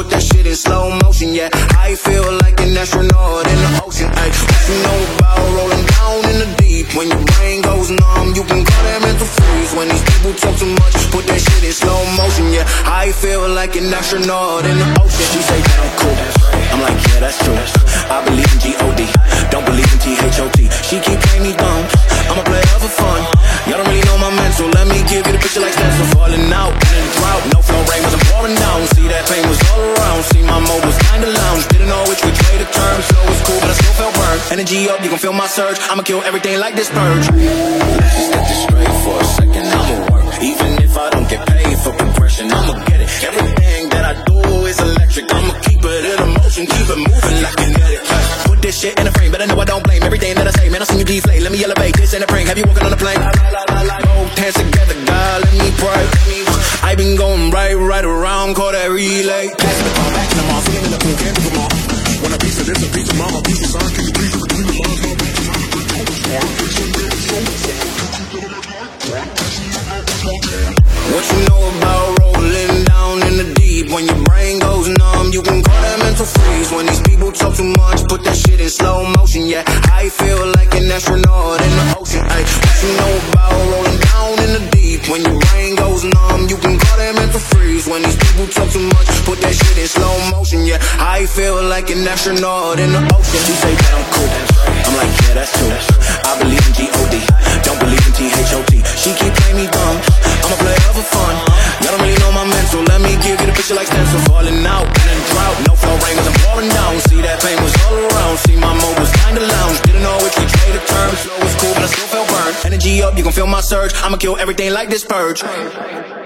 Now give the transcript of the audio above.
put that shit in slow motion, yeah. I feel like an astronaut in the ocean, ayy. What you know about rolling down in the deep? When your brain goes numb, you can call that mental freeze. When these people talk too much, put that shit in slow motion, yeah. I feel like an astronaut in the ocean. She say that I'm cool, I'm like, yeah, that's true. I believe in G-O-D, don't believe in T-H-O-T. She keep playing me dumb, I'm a player for fun. Y'all don't really know my mental, let me give you the picture like stencil. Falling out in the drought, no flow rain wasn't pouring down. See that pain was all around, see my mode was kinda lounge. Didn't know which way to turn, slow was cool but I still felt burned. Energy up, you gon' feel my surge, I'ma kill everything like this purge. Let's just get this straight for a second, I'ma work. Even if I don't get paid for progression, I'ma get it. Everything that I do is electric, I'ma keep it in motion, keep it moving like kinetic. Put this shit in a frame, but I know I don't blame everything that I say. Man, I seen you deflate, let me elevate, this ain't a prank. Have you walking on a plane? Both hands together, God, let me pray. I been going right around, call that relay. Pass the ball back in the mall, feeling in the pool, can't do them all. When a piece of this, a piece of mama, a piece of sign, can you please between the lines, my piece of What you know about rolling down in the deep? When your brain goes numb, you can call that mental freeze. When these people talk too much, put that shit in slow motion, yeah. I feel like an astronaut in the ocean, ayy. What you know about rolling down in the deep? When your brain goes numb, you can call that mental freeze. When these people talk too much, put that shit in slow motion, yeah. I feel like an astronaut in the ocean. She say that I'm cool, I'm like, yeah, that's true. I believe in G-O-D, don't believe in T-H-O-T. She keep playing me dumb, I'm a player for fun. Y'all don't really know my mental, let me give you the picture like stencil. Falling out in the drought, no flow rain wasn't pouring down. See that pain was all around, see my mode was kinda lounge. Didn't know which way to turn, slow was cool but I still felt burned. Energy up, you gon' feel my surge, I'ma kill everything like this purge.